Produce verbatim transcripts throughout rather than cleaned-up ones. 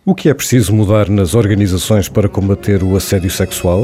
O que é preciso mudar nas organizações para combater o assédio sexual?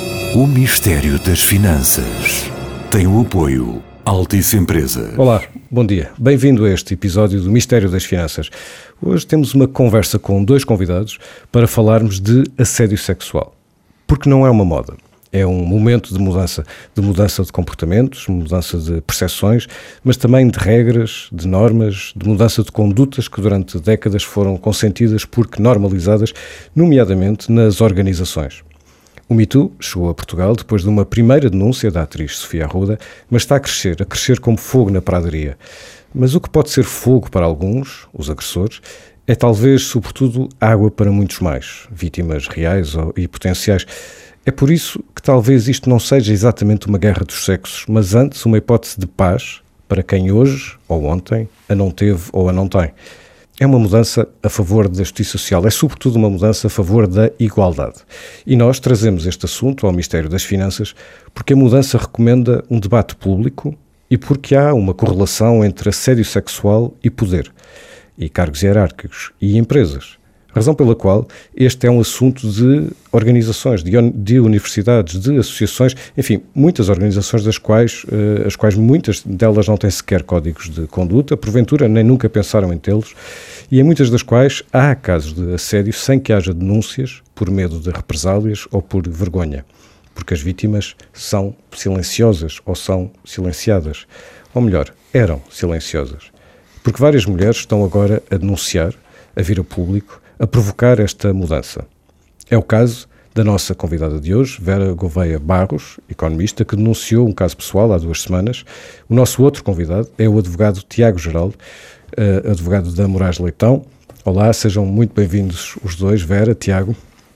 O mistério das finanças tem o apoio Altice Empresa. Olá, bom dia. Bem-vindo a este episódio do Mistério das Finanças. Hoje temos uma conversa com dois convidados para falarmos de assédio sexual. Porque não é uma moda. É um momento de mudança, de mudança de comportamentos, mudança de percepções, mas também de regras, de normas, de mudança de condutas que durante décadas foram consentidas porque normalizadas, nomeadamente nas organizações. O Me Too chegou a Portugal depois de uma primeira denúncia da atriz Sofia Arruda, mas está a crescer, a crescer como fogo na pradaria. Mas o que pode ser fogo para alguns, os agressores, é talvez, sobretudo, água para muitos mais, vítimas reais e potenciais. É por isso que talvez isto não seja exatamente uma guerra dos sexos, mas antes uma hipótese de paz para quem hoje, ou ontem, a não teve ou a não tem. É uma mudança a favor da justiça social, é sobretudo uma mudança a favor da igualdade. E nós trazemos este assunto ao Mistério das Finanças porque a mudança recomenda um debate público e porque há uma correlação entre assédio sexual e poder, e cargos hierárquicos e empresas. Razão pela qual este é um assunto de organizações, de, de universidades, de associações, enfim, muitas organizações das quais, uh, as quais muitas delas não têm sequer códigos de conduta, porventura nem nunca pensaram em tê-los, e em muitas das quais há casos de assédio sem que haja denúncias por medo de represálias ou por vergonha, porque as vítimas são silenciosas ou são silenciadas, ou melhor, eram silenciosas, porque várias mulheres estão agora a denunciar, a vir a público, a provocar esta mudança. É o caso da nossa convidada de hoje, Vera Gouveia Barros, economista, que denunciou um caso pessoal há duas semanas. O nosso outro convidado é o advogado Tiago Geraldo, uh, advogado da Moraes Leitão. Olá, sejam muito bem-vindos os dois, Vera, Tiago.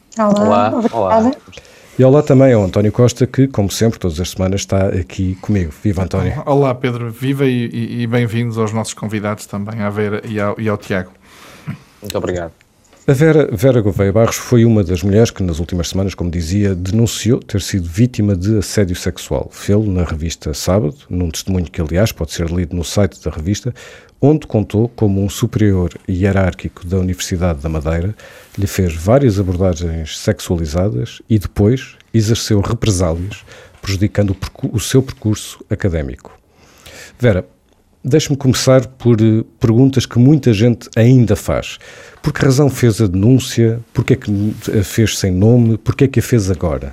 Olá, olá. Olá. E olá também ao António Costa, que, como sempre, todas as semanas está aqui comigo. Viva, António. Olá, Pedro. Viva e, e, e bem-vindos aos nossos convidados também, à Vera e ao, e ao Tiago. Muito obrigado. A Vera, Vera Gouveia Barros foi uma das mulheres que nas últimas semanas, como dizia, denunciou ter sido vítima de assédio sexual. Fê-lo na revista Sábado, num testemunho que, aliás, pode ser lido no site da revista, onde contou como um superior hierárquico da Universidade da Madeira lhe fez várias abordagens sexualizadas e depois exerceu represálias, prejudicando o, percu- o seu percurso académico. Vera, deixe-me começar por perguntas que muita gente ainda faz. Por que razão fez a denúncia? Por que é que a fez sem nome? Por que é que a fez agora?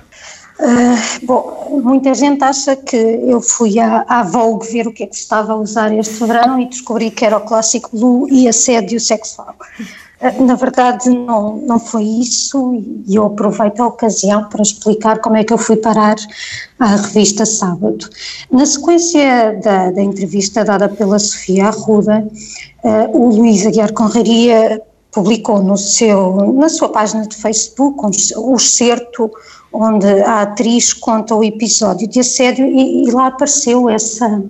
Uh, bom, muita gente acha que eu fui à, à Vogue ver o que é que se estava a usar este verão e descobri que era o clássico Blue e assédio sexual. Uh, na verdade não, não foi isso e eu aproveito a ocasião para explicar como é que eu fui parar à revista Sábado. Na sequência da, da entrevista dada pela Sofia Arruda, uh, o Luís Aguiar Conraria publicou no seu, na sua página de Facebook um, um certo onde a atriz conta o episódio de assédio e, e lá apareceu essa,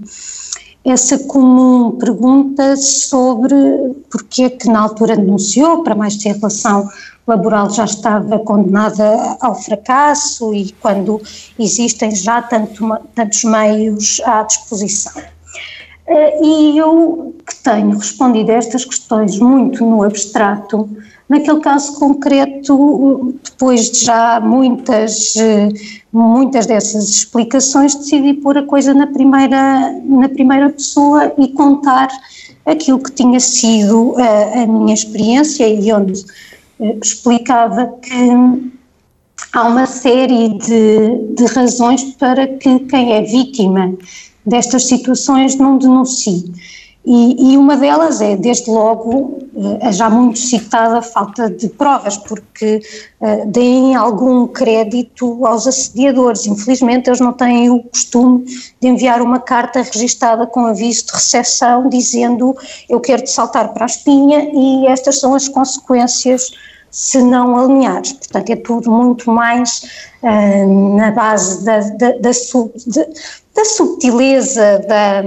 essa comum pergunta sobre porque é que na altura denunciou, para mais se a relação laboral já estava condenada ao fracasso e quando existem já tanto, tantos meios à disposição. E eu que tenho respondido a estas questões muito no abstrato, naquele caso concreto, depois de já muitas, muitas dessas explicações, decidi pôr a coisa na primeira, na primeira pessoa e contar aquilo que tinha sido a, a minha experiência e onde explicava que há uma série de, de razões para que quem é vítima destas situações não denuncie. E, e uma delas é, desde logo, a já muito citada falta de provas, porque uh, deem algum crédito aos assediadores. Infelizmente, eles não têm o costume de enviar uma carta registada com aviso de recepção dizendo eu quero-te saltar para a espinha e estas são as consequências se não alinhares. Portanto, é tudo muito mais uh, na base da, da, da, sub, de, da subtileza, da,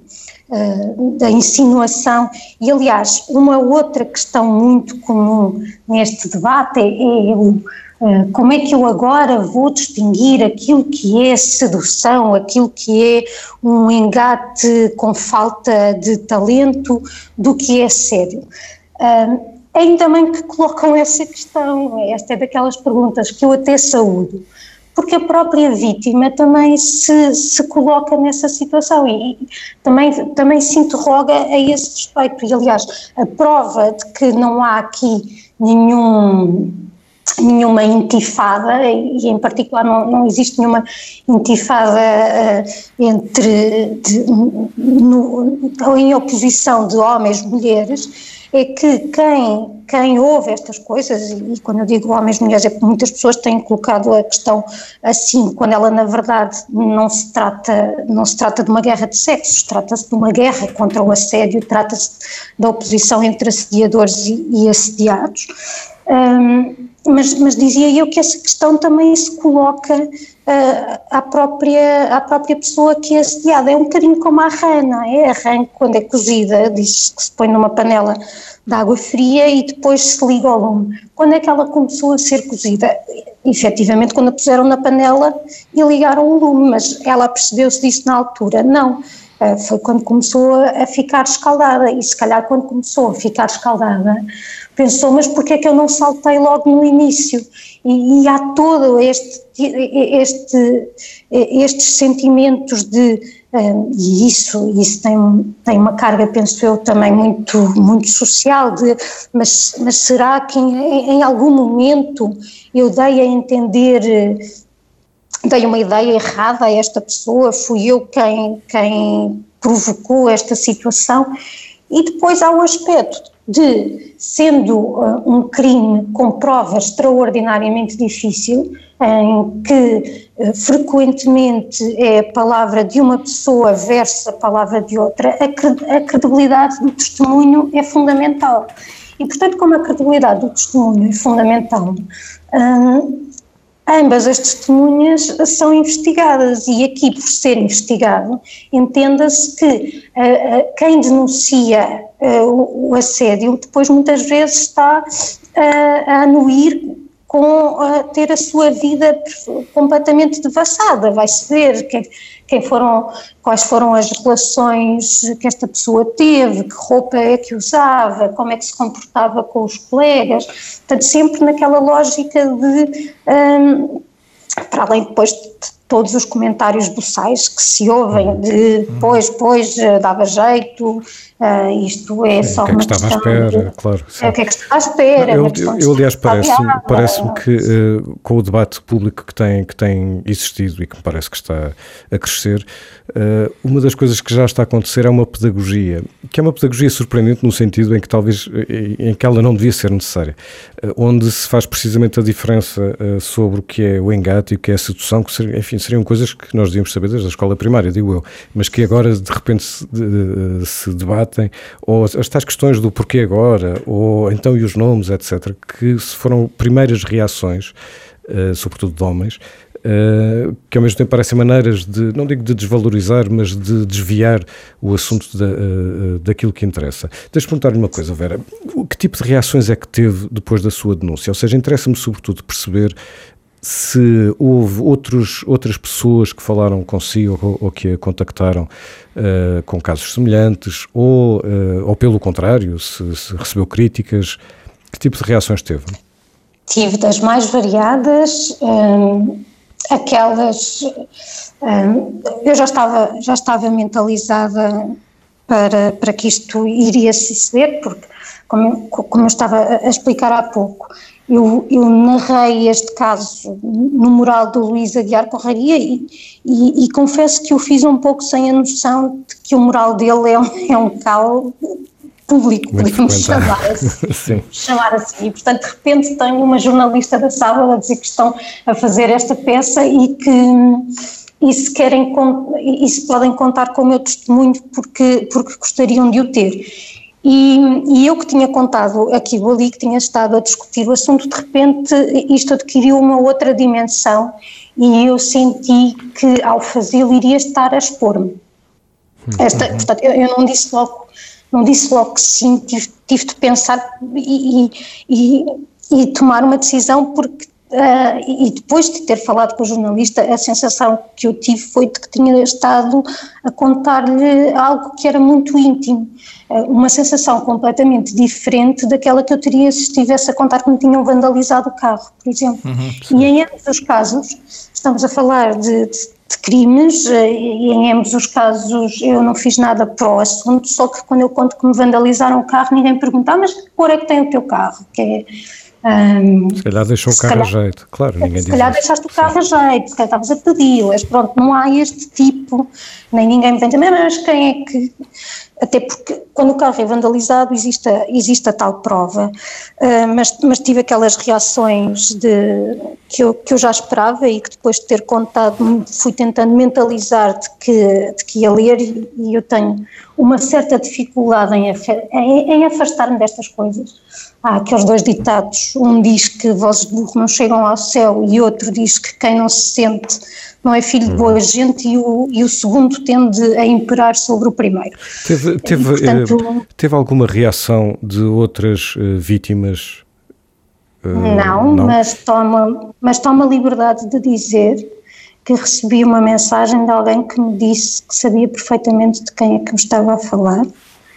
uh, da insinuação. E, aliás, uma outra questão muito comum neste debate é, é o, uh, como é que eu agora vou distinguir aquilo que é sedução, aquilo que é um engate com falta de talento do que é sério. Uh, ainda bem que colocam essa questão, esta é daquelas perguntas que eu até saúdo, porque a própria vítima também se, se coloca nessa situação e também, também se interroga a esse respeito. E, aliás, a prova de que não há aqui nenhum, nenhuma intifada, e em particular não, não existe nenhuma intifada uh, entre, de, no, em oposição de homens e mulheres, é que quem, quem ouve estas coisas, e quando eu digo homens e mulheres é porque muitas pessoas têm colocado a questão assim, quando ela na verdade não se trata, não se trata de uma guerra de sexos, trata-se de uma guerra contra o assédio, trata-se da oposição entre assediadores e, e assediados. Um, mas, mas dizia eu que essa questão também se coloca uh, à, própria, à própria pessoa que é assediada, é um bocadinho como a rã, não é? A rã, quando é cozida, diz-se que se põe numa panela de água fria e depois se liga ao lume. Quando é que ela começou a ser cozida? Efetivamente quando a puseram na panela e ligaram o lume, mas ela percebeu-se disso na altura? Não. Uh, foi quando começou a, a ficar escaldada, e se calhar quando começou a ficar escaldada pensou, mas porquê é que eu não saltei logo no início? E, e há todo este, este, estes sentimentos de, um, e isso, isso tem, tem uma carga, penso eu, também muito, muito social, de, mas, mas será que em, em algum momento eu dei a entender, dei uma ideia errada a esta pessoa, fui eu quem, quem provocou esta situação? E depois há o aspecto de, sendo uh, um crime com prova extraordinariamente difícil, em que uh, frequentemente é a palavra de uma pessoa versus a palavra de outra, a, cred- a credibilidade do testemunho é fundamental. E, portanto, como a credibilidade do testemunho é fundamental, um, ambas as testemunhas são investigadas, e aqui, por ser investigado, entenda-se que uh, uh, quem denuncia uh, o, o assédio depois muitas vezes está uh, a anuir com uh, ter a sua vida completamente devassada. Vai-se ver que, quem foram, quais foram as relações que esta pessoa teve, que roupa é que usava, como é que se comportava com os colegas, portanto sempre naquela lógica de, um, para além depois de todos os comentários boçais que se ouvem de pois, pois, dava jeito, uh, isto é sim, só que é uma que estava questão à espera, de, claro. É o que é que está à espera. Não, é eu, eu, aliás, parece-me parece que uh, com o debate público que tem, que tem existido e que me parece que está a crescer, uh, uma das coisas que já está a acontecer é uma pedagogia, que é uma pedagogia surpreendente no sentido em que talvez, em que ela não devia ser necessária, uh, onde se faz precisamente a diferença uh, sobre o que é o engate e o que é a sedução, que ser, enfim, seriam coisas que nós devíamos saber desde a escola primária, digo eu, mas que agora de repente se, de, se debatem, ou as tais questões do porquê agora, ou então e os nomes, etcétera, que foram primeiras reações, uh, sobretudo de homens, uh, que ao mesmo tempo parecem maneiras de, não digo de desvalorizar, mas de desviar o assunto da, uh, daquilo que interessa. Deixa-me perguntar-lhe uma coisa, Vera, que tipo de reações é que teve depois da sua denúncia? Ou seja, interessa-me sobretudo perceber se houve outros, outras pessoas que falaram consigo ou, ou que a contactaram uh, com casos semelhantes, ou, uh, ou pelo contrário, se, se recebeu críticas, que tipo de reações teve? Tive das mais variadas, hum, aquelas, hum, eu já estava, já estava mentalizada para, para que isto iria suceder, porque como, como eu estava a explicar há pouco, Eu, eu narrei este caso no mural do Luís Aguiar Correia e, e, e confesso que o fiz um pouco sem a noção de que o mural dele é um, é um cal público, muito podemos chamar assim, chamar assim. E, portanto, de repente tenho uma jornalista da Sábado a dizer que estão a fazer esta peça e que e se querem e se podem contar com o meu testemunho porque, porque gostariam de o ter. E, e eu que tinha contado aquilo ali, que tinha estado a discutir o assunto, de repente isto adquiriu uma outra dimensão e eu senti que ao fazê-lo iria estar a expor-me. Esta, portanto, eu, eu não disse logo, não disse logo que sim, tive, tive de pensar e, e, e tomar uma decisão porque Uh, e depois de ter falado com o jornalista, a sensação que eu tive foi de que tinha estado a contar-lhe algo que era muito íntimo, uh, uma sensação completamente diferente daquela que eu teria se estivesse a contar que me tinham vandalizado o carro, por exemplo. Uhum, e em ambos os casos, estamos a falar de, de, de crimes, uh, e em ambos os casos eu não fiz nada para o assunto, só que quando eu conto que me vandalizaram o carro, ninguém pergunta, ah, mas que cor é que tem o teu carro? Que é... Um, se calhar deixou o carro calhar, a jeito, claro, ninguém diz. Se calhar deixaste o carro a jeito, se calhar estavas a pedir, mas pronto, não há este tipo, nem ninguém me vem dizer, mas quem é que... Até porque quando o carro é vandalizado existe a, existe a tal prova, uh, mas, mas tive aquelas reações de, que, eu, que eu já esperava e que depois de ter contado fui tentando mentalizar de que, de que ia ler e, e eu tenho uma certa dificuldade em, em, em afastar-me destas coisas. Há aqueles dois ditados, um diz que vozes de burro não chegam ao céu e outro diz que quem não se sente não é filho de boa gente e o, e o segundo tende a imperar sobre o primeiro. Teve, teve, e, portanto, teve alguma reação de outras uh, vítimas? Uh, não, não, mas toma, mas toma a liberdade de dizer que recebi uma mensagem de alguém que me disse que sabia perfeitamente de quem é que me estava a falar,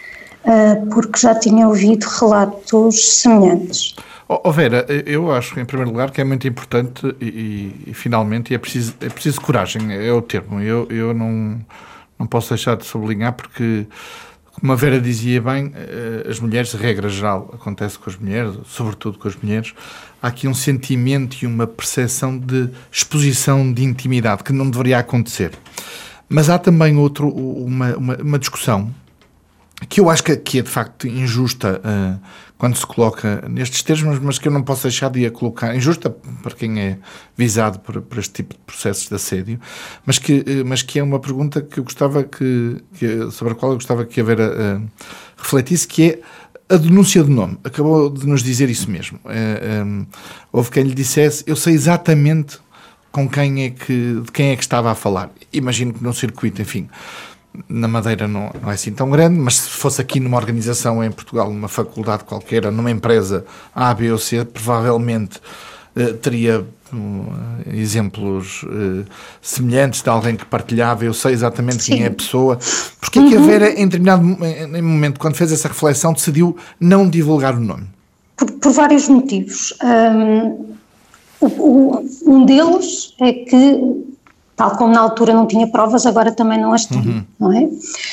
uh, porque já tinha ouvido relatos semelhantes. Oh, Vera, eu acho, em primeiro lugar, que é muito importante e, e, e finalmente, é preciso, é preciso coragem, é o termo. Eu, eu não, não posso deixar de sublinhar porque, como a Vera dizia bem, as mulheres, regra geral, acontece com as mulheres, sobretudo com as mulheres, há aqui um sentimento e uma percepção de exposição de intimidade que não deveria acontecer. Mas há também outro, uma, uma, uma discussão que eu acho que, que é de facto injusta uh, quando se coloca nestes termos, mas que eu não posso deixar de a colocar, injusta para quem é visado por, por este tipo de processos de assédio, mas que, uh, mas que é uma pergunta que eu gostava que, que sobre a qual eu gostava que a Vera uh, refletisse, que é a denúncia do nome. Acabou de nos dizer isso mesmo. Uh, um, houve quem lhe dissesse, eu sei exatamente com quem é que, de quem é que estava a falar. Imagino que num circuito, enfim, na Madeira não, não é assim tão grande, mas se fosse aqui numa organização em Portugal, numa faculdade qualquer, ou numa empresa A, B ou C, provavelmente uh, teria uh, exemplos uh, semelhantes de alguém que partilhava, eu sei exatamente Sim. quem é a pessoa. Porque é que a Vera, em determinado em momento, quando fez essa reflexão, decidiu não divulgar o nome? Por, por vários motivos. Um, o, o, um deles é que, tal como na altura não tinha provas, agora também não as tem, uhum. não é?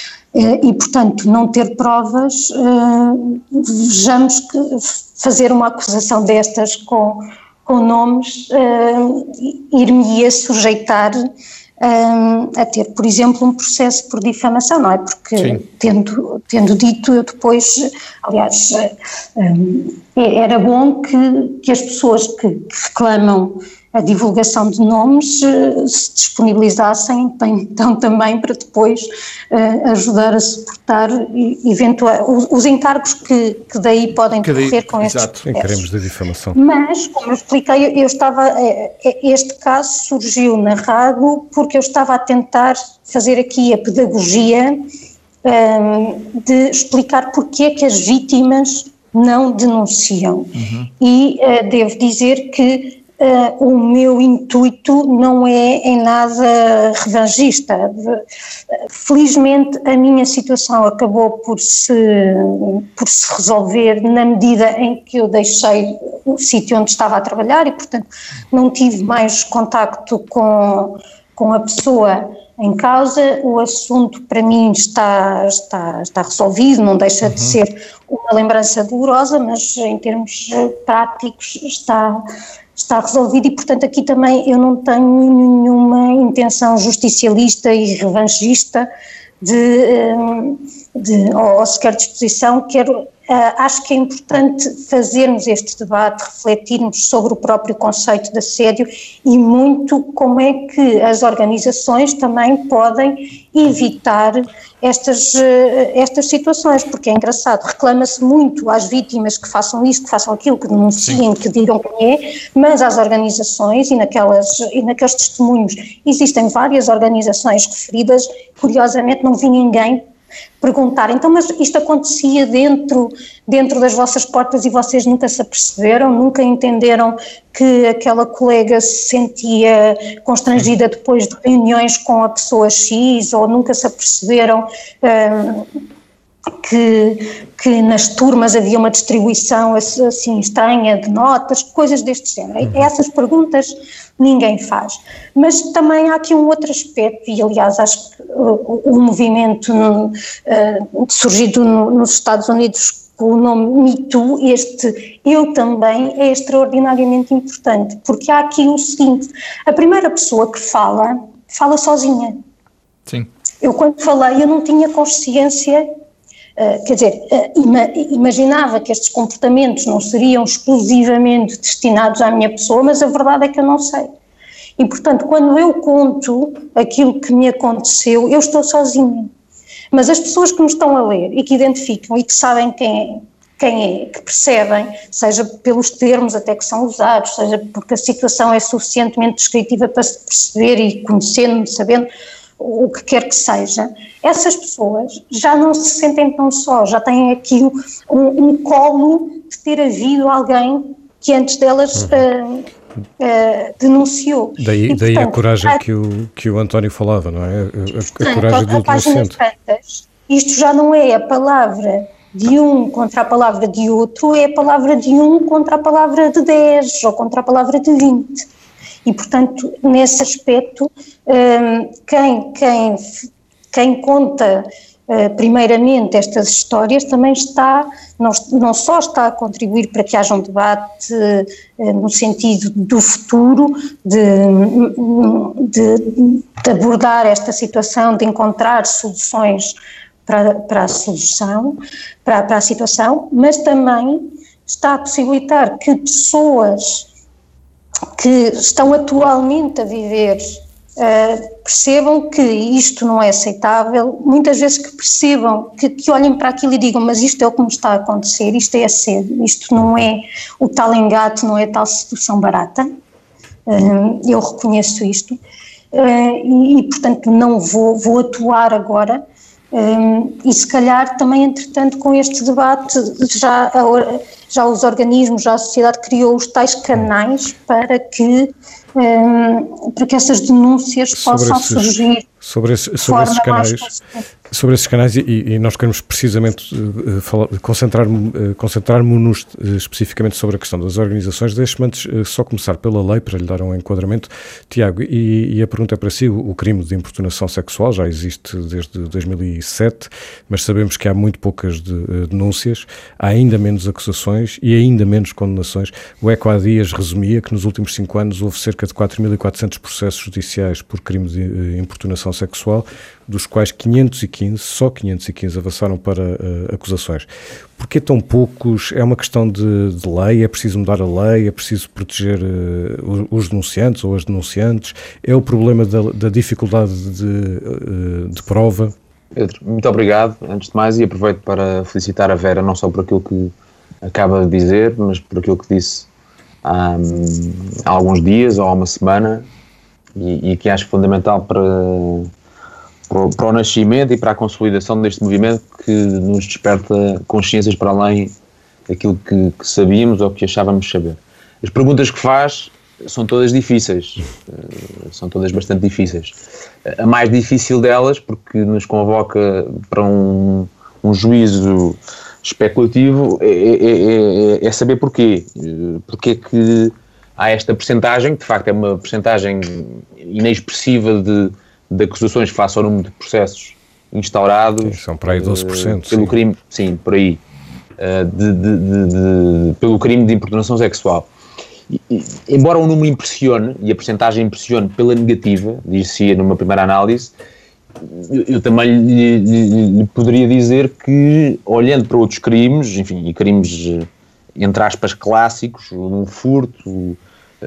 E, portanto, não ter provas, uh, vejamos que fazer uma acusação destas com, com nomes uh, ir-me-ia sujeitar uh, a ter, por exemplo, um processo por difamação, não é? Porque, tendo, tendo dito, eu depois, aliás, uh, um, era bom que, que as pessoas que, que reclamam a divulgação de nomes uh, se disponibilizassem então também para depois uh, ajudar a suportar eventual, os, os encargos que, que daí podem decorrer com estes processos. Encaremos da difamação. Mas, como eu expliquei, eu estava, este caso surgiu narrado porque eu estava a tentar fazer aqui a pedagogia um, de explicar porque é que as vítimas não denunciam. Uhum. E uh, devo dizer que Uh, o meu intuito não é em nada revanchista. Felizmente a minha situação acabou por se, por se resolver na medida em que eu deixei o sítio onde estava a trabalhar e, portanto, não tive mais contacto com, com a pessoa em causa. O assunto para mim está, está, está resolvido, não deixa uhum. de ser uma lembrança dolorosa, mas em termos práticos está... está resolvido e, portanto, aqui também eu não tenho nenhuma intenção justicialista e revanchista de, de, ou sequer disposição. Quero, acho que é importante fazermos este debate, refletirmos sobre o próprio conceito de assédio e muito como é que as organizações também podem evitar estas, estas situações, porque é engraçado, reclama-se muito às vítimas que façam isto, que façam aquilo, que denunciem, Sim. que digam quem é, mas às organizações e, naquelas, e naqueles testemunhos existem várias organizações referidas, curiosamente não vi ninguém perguntar, então, mas isto acontecia dentro, dentro das vossas portas e vocês nunca se aperceberam, nunca entenderam que aquela colega se sentia constrangida depois de reuniões com a pessoa X, ou nunca se aperceberam hum, que, que nas turmas havia uma distribuição assim estranha de notas, coisas deste género. Essas perguntas ninguém faz. Mas também há aqui um outro aspecto, e aliás acho que o, o movimento uh, surgido no, nos Estados Unidos com o nome Me Too, este eu também, é extraordinariamente importante, porque há aqui o seguinte, a primeira pessoa que fala, fala sozinha. Sim. Eu quando falei eu não tinha consciência. Uh, quer dizer, uh, ima, imaginava que estes comportamentos não seriam exclusivamente destinados à minha pessoa, mas a verdade é que eu não sei. E, portanto, quando eu conto aquilo que me aconteceu, eu estou sozinha. Mas as pessoas que me estão a ler e que identificam e que sabem quem é, quem é, que percebem, seja pelos termos até que são usados, seja porque a situação é suficientemente descritiva para se perceber e conhecendo, sabendo o que quer que seja, essas pessoas já não se sentem tão só, já têm aqui um, um colo de ter havido alguém que antes delas uhum. uh, uh, denunciou. Daí, e, daí portanto, a coragem a, que, o, que o António falava, não é? A, a, a coragem do denunciante. Isto já não é a palavra de um contra a palavra de outro, é a palavra de um contra a palavra de dez ou contra a palavra de vinte. E, portanto, nesse aspecto, quem, quem, quem conta primeiramente estas histórias também está, não, não só está a contribuir para que haja um debate no sentido do futuro, de, de, de abordar esta situação, de encontrar soluções para, para a solução, para, para a situação, mas também está a possibilitar que pessoas que estão atualmente a viver uh, percebam que isto não é aceitável, muitas vezes que percebam, que, que olhem para aquilo e digam, mas isto é o que me está a acontecer, isto é assédio, isto não é o tal engate, não é a tal sedução barata, uh, eu reconheço isto, uh, e, e portanto não vou, vou atuar agora. Um, e se calhar também, entretanto, com este debate, já, já os organismos, já a sociedade criou os tais canais para que, um, para que essas denúncias sobre possam esses, surgir sobre, esse, sobre esses canais. Sobre esses canais, e, e nós queremos precisamente uh, falar, concentrar-nos uh, concentrar-nos uh, especificamente sobre a questão das organizações. Deixe-me antes uh, só começar pela lei, para lhe dar um enquadramento. Tiago, e, e a pergunta é para si, o, o crime de importunação sexual já existe desde dois mil e sete, mas sabemos que há muito poucas de, uh, denúncias, há ainda menos acusações e ainda menos condenações. O ECO há dias resumia que nos últimos cinco anos houve cerca de quatro mil e quatrocentos processos judiciais por crime de uh, importunação sexual, dos quais quinhentos e quinze, só quinhentos e quinze avançaram para uh, acusações. Porquê tão poucos? É uma questão de, de lei? É preciso mudar a lei? É preciso proteger uh, os denunciantes ou as denunciantes? É o problema da, da dificuldade de, uh, de prova? Pedro, muito obrigado, antes de mais, e aproveito para felicitar a Vera, não só por aquilo que acaba de dizer, mas por aquilo que disse há, há alguns dias ou há uma semana, e, e que acho fundamental para... para o nascimento e para a consolidação deste movimento que nos desperta consciências para além daquilo que, que sabíamos ou que achávamos saber. As perguntas que faz são todas difíceis, são todas bastante difíceis. A mais difícil delas, porque nos convoca para um, um juízo especulativo, é, é, é, é saber porquê. Porquê que há esta percentagem, que de facto é uma percentagem inexpressiva de de acusações face ao número de processos instaurados. Sim, são para aí doze por cento. Uh, pelo sim. crime, sim, por aí, uh, de, de, de, de, pelo crime de importunação sexual. E, e, embora o número impressione, e a percentagem impressione pela negativa, dizia numa primeira análise, eu, eu também lhe, lhe, lhe poderia dizer que, olhando para outros crimes, enfim, e crimes, entre aspas, clássicos, um furto, uh,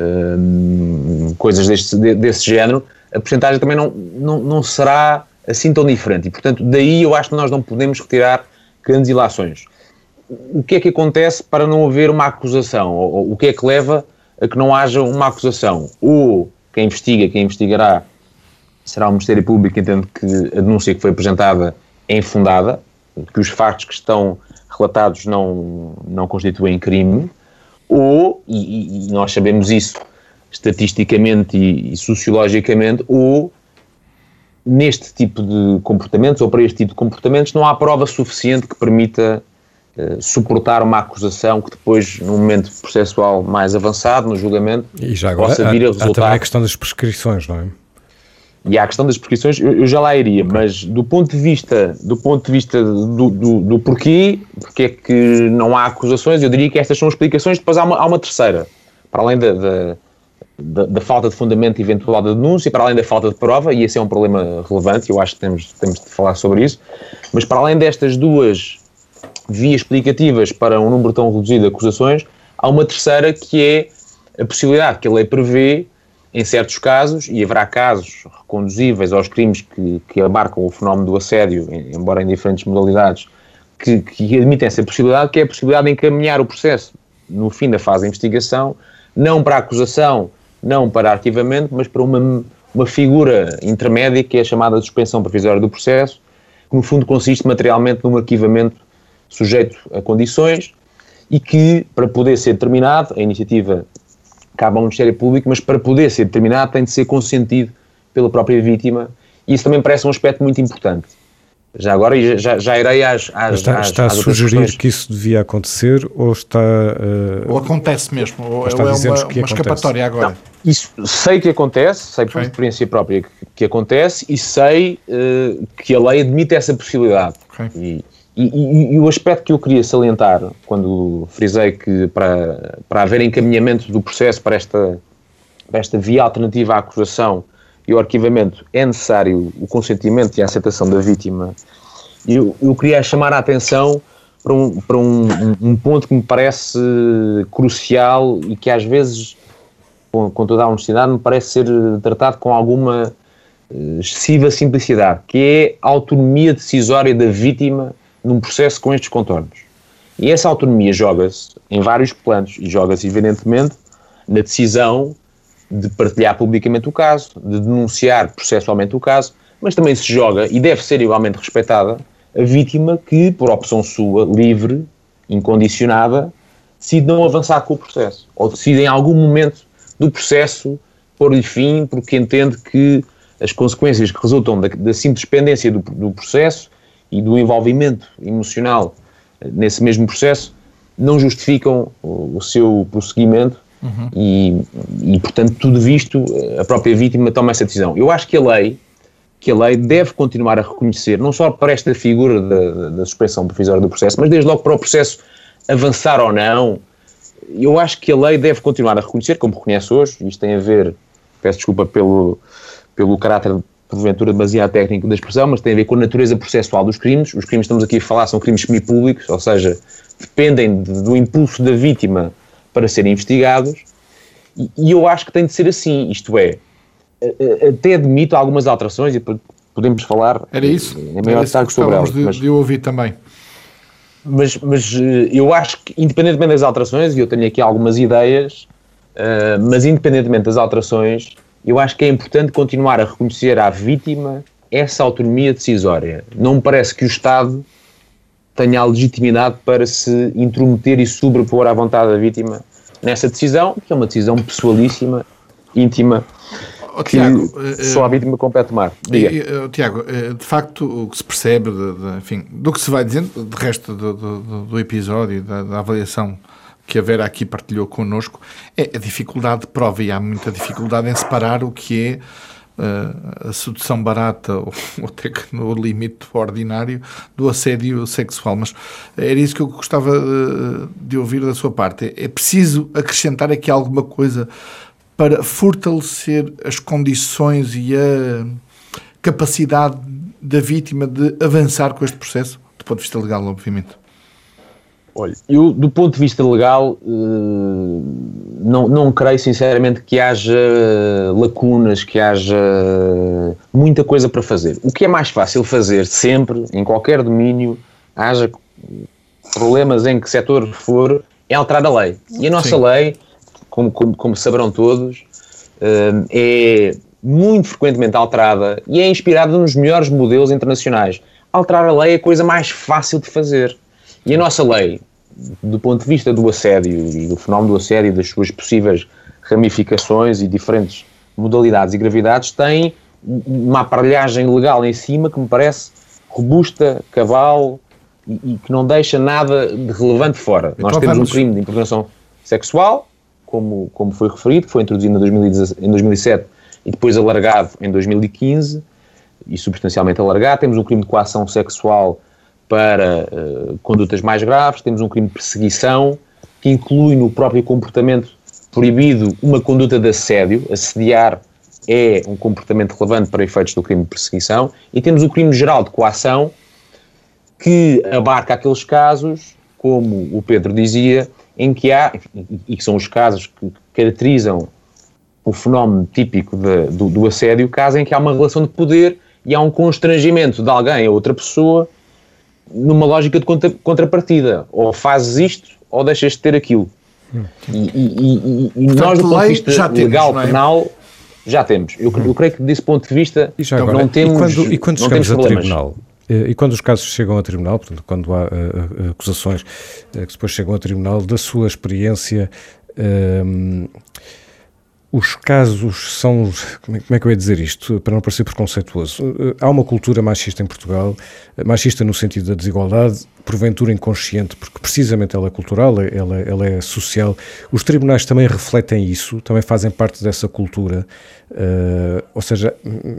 coisas deste, desse género, a percentagem também não, não, não será assim tão diferente, e portanto daí eu acho que nós não podemos retirar grandes ilações. O que é que acontece para não haver uma acusação? Ou, ou, o que é que leva a que não haja uma acusação? Ou quem investiga, quem investigará será o Ministério Público, entende que a denúncia que foi apresentada é infundada, que os factos que estão relatados não, não constituem crime, ou, e, e nós sabemos isso estatisticamente e, e sociologicamente, ou neste tipo de comportamentos, ou para este tipo de comportamentos, não há prova suficiente que permita uh, suportar uma acusação que depois, num momento processual mais avançado, no julgamento, e já agora, possa vir a resultar... Há também a questão das prescrições, não é? E há a questão das prescrições, eu, eu já lá iria, okay. Mas do ponto de vista do, ponto de vista do, do, do porquê, porque é que não há acusações, eu diria que estas são explicações, depois há uma, há uma terceira, para além da, da, da, da falta de fundamento eventual da denúncia, para além da falta de prova, e esse é um problema relevante, eu acho que temos, temos de falar sobre isso, mas para além destas duas vias explicativas para um número tão reduzido de acusações, há uma terceira que é a possibilidade que a lei prevê, em certos casos, e haverá casos reconduzíveis aos crimes que, que abarcam o fenómeno do assédio, embora em diferentes modalidades, que, que admitem essa possibilidade, que é a possibilidade de encaminhar o processo no fim da fase de investigação, não para a acusação, não para arquivamento, mas para uma, uma figura intermédia que é a chamada suspensão provisória do processo, que no fundo consiste materialmente num arquivamento sujeito a condições e que, para poder ser determinado, a iniciativa cabe ao Ministério Público, mas para poder ser determinado tem de ser consentido pela própria vítima, e isso também parece um aspecto muito importante. Já agora, já, já irei às, às Está, às, está às a sugerir questões. Que isso devia acontecer, ou está... Uh, ou acontece mesmo, ou, ou está é uma, que uma acontece. escapatória agora? Não, isso sei que acontece, sei por Okay. experiência própria que, que acontece, e sei uh, que a lei admite essa possibilidade. Okay. E, e, e, e o aspecto que eu queria salientar, quando frisei que para, para haver encaminhamento do processo para esta, para esta via alternativa à acusação e ao arquivamento, é necessário o consentimento e a aceitação da vítima. Eu, eu queria chamar a atenção para, um, para um, um ponto que me parece crucial e que às vezes, com, com toda a honestidade, me parece ser tratado com alguma excessiva simplicidade, que é a autonomia decisória da vítima num processo com estes contornos. E essa autonomia joga-se em vários planos, e joga-se evidentemente na decisão de partilhar publicamente o caso, de denunciar processualmente o caso, mas também se joga, e deve ser igualmente respeitada, a vítima que, por opção sua, livre, incondicionada, decide não avançar com o processo, ou decide em algum momento do processo pôr-lhe fim, porque entende que as consequências que resultam da, da simples pendência do, do processo e do envolvimento emocional nesse mesmo processo não justificam o, o seu prosseguimento. Uhum. e, e, portanto, tudo visto, a própria vítima toma essa decisão. Eu acho que a lei, que a lei deve continuar a reconhecer, não só para esta figura da, da suspensão provisória do processo, mas desde logo para o processo avançar ou não. Eu acho que a lei deve continuar a reconhecer, como reconhece hoje, isto tem a ver, peço desculpa pelo, pelo caráter porventura demasiado técnico da expressão, mas tem a ver com a natureza processual dos crimes. Os crimes que estamos aqui a falar são crimes semipúblicos, ou seja, dependem de, do impulso da vítima para serem investigados, e, e eu acho que tem de ser assim, isto é, até admito algumas alterações, e podemos falar Era isso, em maior detalhe sobre elas. De, mas, de ouvir também. Mas, mas eu acho que, independentemente das alterações, e eu tenho aqui algumas ideias, uh, mas independentemente das alterações, eu acho que é importante continuar a reconhecer à vítima essa autonomia decisória. Não me parece que o Estado tenha a legitimidade para se intrometer e sobrepor à vontade da vítima nessa decisão, que é uma decisão pessoalíssima, íntima, oh, que Tiago, só a vítima compete tomar. Diga. Uh, Tiago, uh, de facto, o que se percebe, de, de, enfim, do que se vai dizendo, de resto do, do, do episódio, da, da avaliação que a Vera aqui partilhou connosco, é a dificuldade de prova, e há muita dificuldade em separar o que é Uh, a sedução barata, ou, ou até que no limite do ordinário, do assédio sexual. Mas era isso que eu gostava uh, de ouvir da sua parte. É, é preciso acrescentar aqui alguma coisa para fortalecer as condições e a capacidade da vítima de avançar com este processo, do ponto de vista legal, obviamente. Olha, eu, do ponto de vista legal, uh, não, não creio sinceramente que haja lacunas, que haja muita coisa para fazer. O que é mais fácil fazer sempre, em qualquer domínio, haja problemas em que setor for, é alterar a lei. E a nossa Sim. lei, como, como, como saberão todos, uh, é muito frequentemente alterada e é inspirada nos melhores modelos internacionais. alterar a lei é a coisa mais fácil de fazer. E a nossa lei, do ponto de vista do assédio e do fenómeno do assédio, das suas possíveis ramificações e diferentes modalidades e gravidades, tem uma aparelhagem legal em cima que me parece robusta, cabal e, e que não deixa nada de relevante fora. Então, Nós temos vamos... um crime de importunação sexual, como, como foi referido, que foi introduzido em dois mil e sete e depois alargado em dois mil e quinze e substancialmente alargado. Temos um crime de coação sexual para uh, condutas mais graves, temos um crime de perseguição que inclui no próprio comportamento proibido uma conduta de assédio. Assediar é um comportamento relevante para efeitos do crime de perseguição, e temos o crime geral de coação que abarca aqueles casos, como o Pedro dizia, em que há, e que são os casos que caracterizam o fenómeno típico de, do, do assédio, caso em que há uma relação de poder e há um constrangimento de alguém a outra pessoa numa lógica de contra, contrapartida. Ou fazes isto ou deixas de ter aquilo. Hum. E, e, e, e Portanto, nós, do ponto de vista legal, temos, é? penal, já temos. Eu, hum. eu creio que, desse ponto de vista, e agora, não temos E quando, e quando não chegamos temos a tribunal? E quando os casos chegam a tribunal, portanto, quando há uh, uh, acusações uh, que depois chegam a tribunal, da sua experiência, uh, os casos são, como é, como é que eu ia dizer isto, para não parecer preconceituoso, uh, há uma cultura machista em Portugal, machista no sentido da desigualdade, porventura inconsciente, porque precisamente ela é cultural, ela, ela é social. Os tribunais também refletem isso, também fazem parte dessa cultura, uh, ou seja,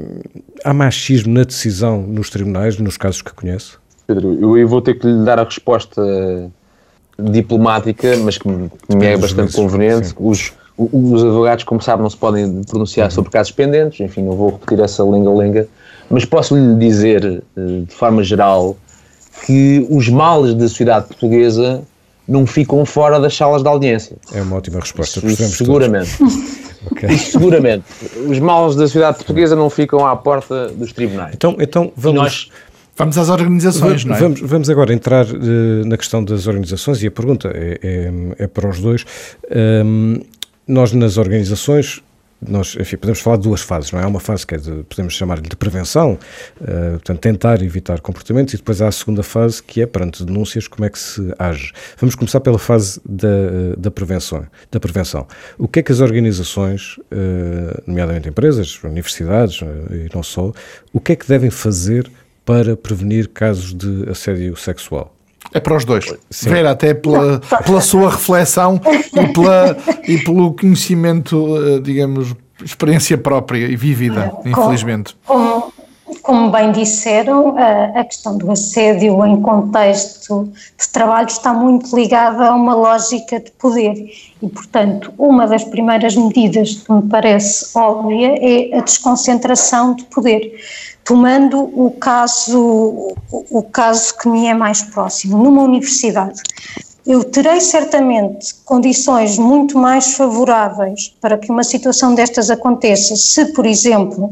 há machismo na decisão nos tribunais, nos casos que conhece? Pedro, eu vou ter que lhe dar a resposta diplomática, mas que me, que me é bastante conveniente. Os, os advogados, como sabe, não se podem pronunciar uhum. sobre casos pendentes, enfim, não vou repetir essa lenga-lenga, mas posso lhe dizer, de forma geral, que os males da sociedade portuguesa não ficam fora das salas de audiência. É uma ótima resposta. Isso, isso seguramente. Okay. Isso seguramente. Os males da sociedade portuguesa não ficam à porta dos tribunais. Então, então vamos... Nós, vamos às organizações, vamos, não é? Vamos, vamos agora entrar uh, na questão das organizações, e a pergunta é, é, é para os dois. Um, nós, nas organizações... Nós, enfim, podemos falar de duas fases, não é? Há uma fase que é de, podemos chamar-lhe de prevenção, uh, portanto, tentar evitar comportamentos, e depois há a segunda fase, que é, perante denúncias, como é que se age. Vamos começar pela fase da, da, prevenção, da prevenção. O que é que as organizações, uh, nomeadamente empresas, universidades, uh, e não só, o que é que devem fazer para prevenir casos de assédio sexual? É para os dois. Sim. Vera, até pela, pela sua reflexão e, pela, e pelo conhecimento, digamos, experiência própria e vívida, como, infelizmente. Como, como bem disseram, a, a questão do assédio em contexto de trabalho está muito ligada a uma lógica de poder e, portanto, uma das primeiras medidas que me parece óbvia é a desconcentração de poder. Tomando o caso, o caso que me é mais próximo, numa universidade, eu terei certamente condições muito mais favoráveis para que uma situação destas aconteça se, por exemplo,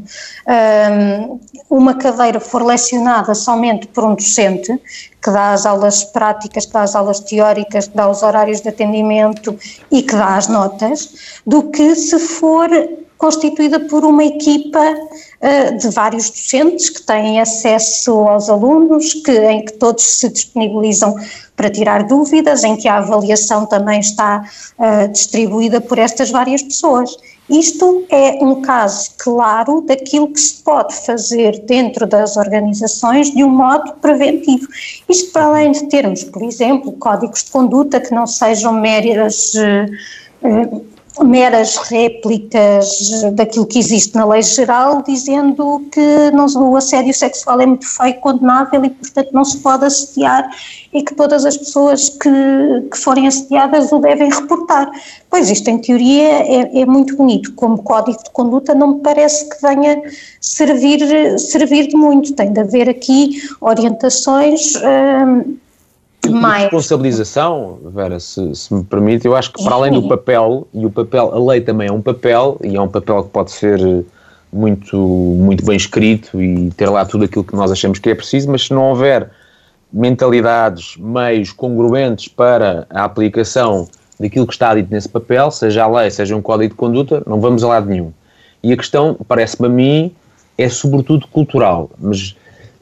uma cadeira for lecionada somente por um docente, que dá as aulas práticas, que dá as aulas teóricas, que dá os horários de atendimento e que dá as notas, do que se for constituída por uma equipa uh, de vários docentes que têm acesso aos alunos, que, em que todos se disponibilizam para tirar dúvidas, em que a avaliação também está uh, distribuída por estas várias pessoas. Isto é um caso claro daquilo que se pode fazer dentro das organizações de um modo preventivo. Isto para além de termos, por exemplo, códigos de conduta que não sejam meras... Uh, uh, meras réplicas daquilo que existe na lei geral, dizendo que não, o assédio sexual é muito feio, condenável e, portanto, não se pode assediar e que todas as pessoas que, que forem assediadas o devem reportar. Pois isto, em teoria, é, é muito bonito. Como código de conduta, não me parece que venha servir, servir de muito. Tem de haver aqui orientações... Hum, Mais. Responsabilização, Vera, se, se me permite, eu acho que para além do papel, e o papel, a lei também é um papel, e é um papel que pode ser muito, muito bem escrito e ter lá tudo aquilo que nós achamos que é preciso, mas se não houver mentalidades, meios congruentes para a aplicação daquilo que está dito nesse papel, seja a lei, seja um código de conduta, não vamos a lado nenhum. E a questão, parece-me a mim, é sobretudo cultural, mas